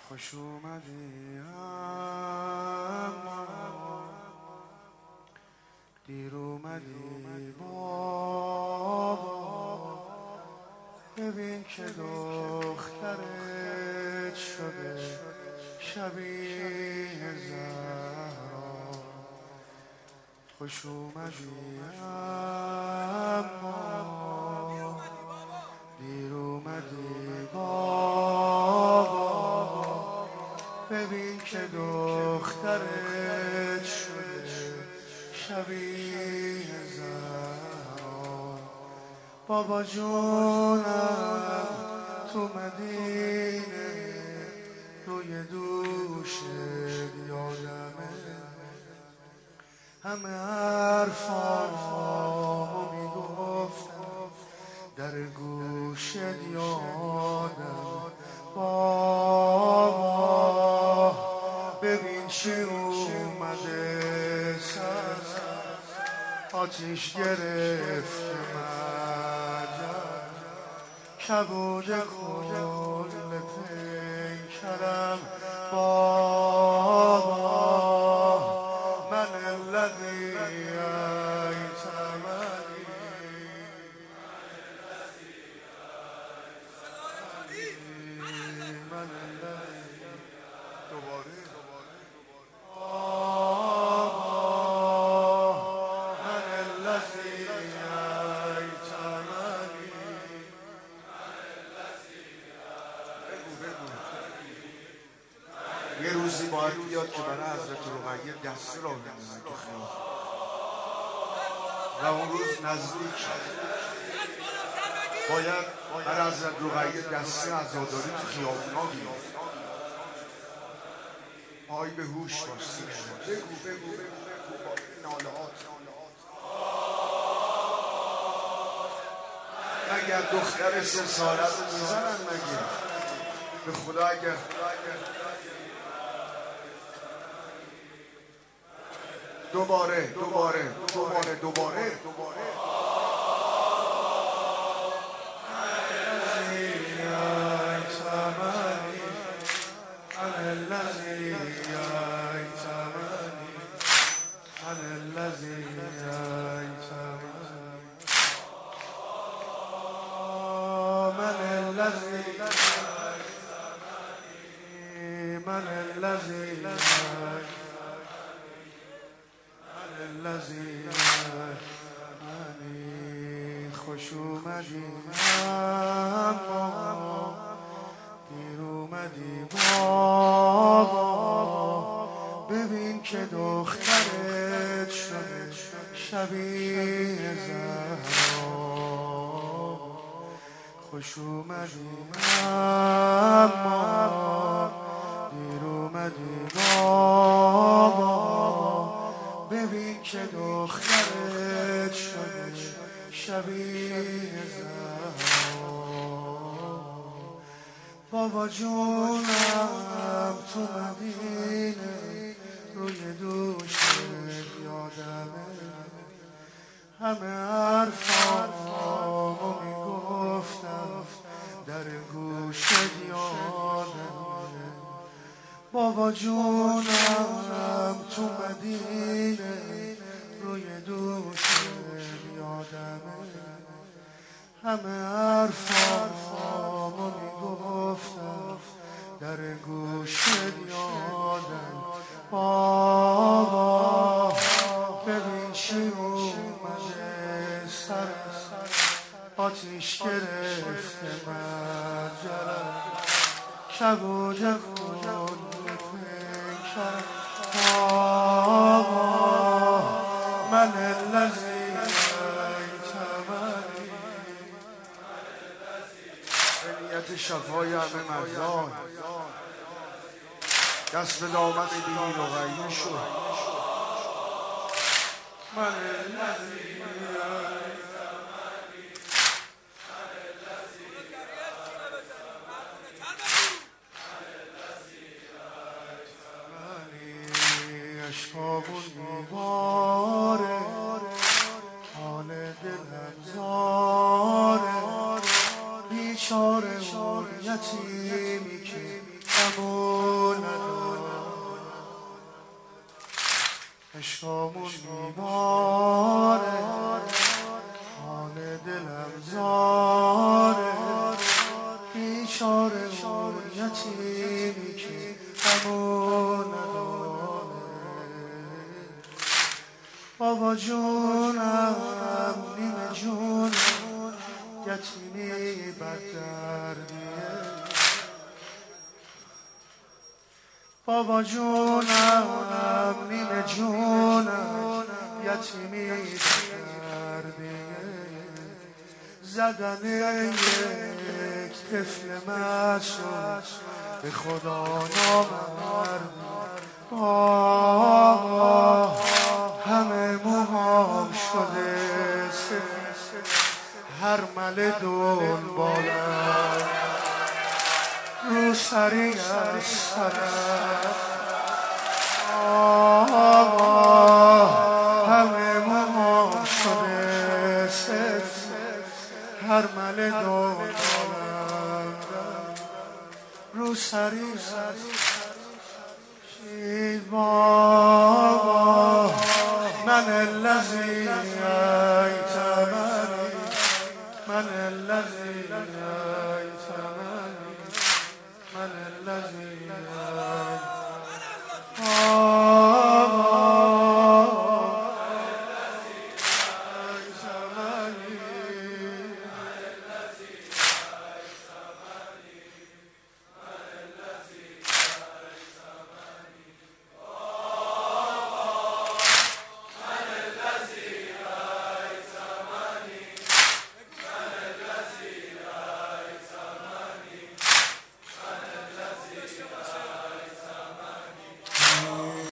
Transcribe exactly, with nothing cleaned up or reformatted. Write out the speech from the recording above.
خوش اومدی اما دیر اومدی بابا، ببین که دخترت شده شبیه زهرا. خوش اومدی اما دیر اومدی بابا، ببین که دخترت شده شبیه زهرا. بابا جونم تو مدینه روی دوشت یادمه، همه حرفامو میگفتم در گوشت یادم. بابا ببین چی اومده سر، آتیش گرفت مجد، کبود کل پیکرم. بابا من الذی ایتمنی، من الذی دوباره یه روزی باید بیاد که برای حضرت رقیه دسته راه بندازن تو خیابون و اون روز نزدیک شد. باید برای حضرت رقیه دسته عزاداری تو خیابونا بیاد. پای به هوش باش سینه، بگو بگو بگو بگو با نالهات. اگر دختر سه ساله رو میزنن مگه؟ به خدا اگر دوباره دوباره دوباره دوباره دوباره من الذی الذی منی. خوش اومدی اما دیر اومدی بابا، ببین که دخترت شده شبیه زهرا. خوش اومدی اما دیر اومدی بابا، ببین که دخترت شده شبیه زهرا. بابا جونم تو مدینه روی دوشت یادمه، همه حرفامو میگفتم در گوشت یادمه. بابا جونم تو مدینه روی دوشت یادمه، همه حرفامو میگفتم در گوشت یادم. بابا ببین چی اومده سر، آتیش گرفت مجرم، کبود کل پیکرم. بابا من الذی ایتمنی، به نیت شفای همه مردان دست به دامن بیبی رقیه شد. من الذی اشکابون میباره، حال دلم زاره، بیچاره و یتیمی که همون عشقامون بیماره، حال دلم زاره، بیچاره اون یتیمی که همون نداره. بابا جونم نیمه جونم یتیمی بد دردیه. بابا جونم نیمه جونم یتیمی دردیه. زدن یک طفل معصوم به خدا نامرد. بابا همه موهام شده سفید، هر مله دنبالم رو سری از سرم. آقا همه موهام شده سفید، هر مله دنبالم رو سری از شید. بابا من الذی ایتمنی، من الذی ایتمنی، من الذی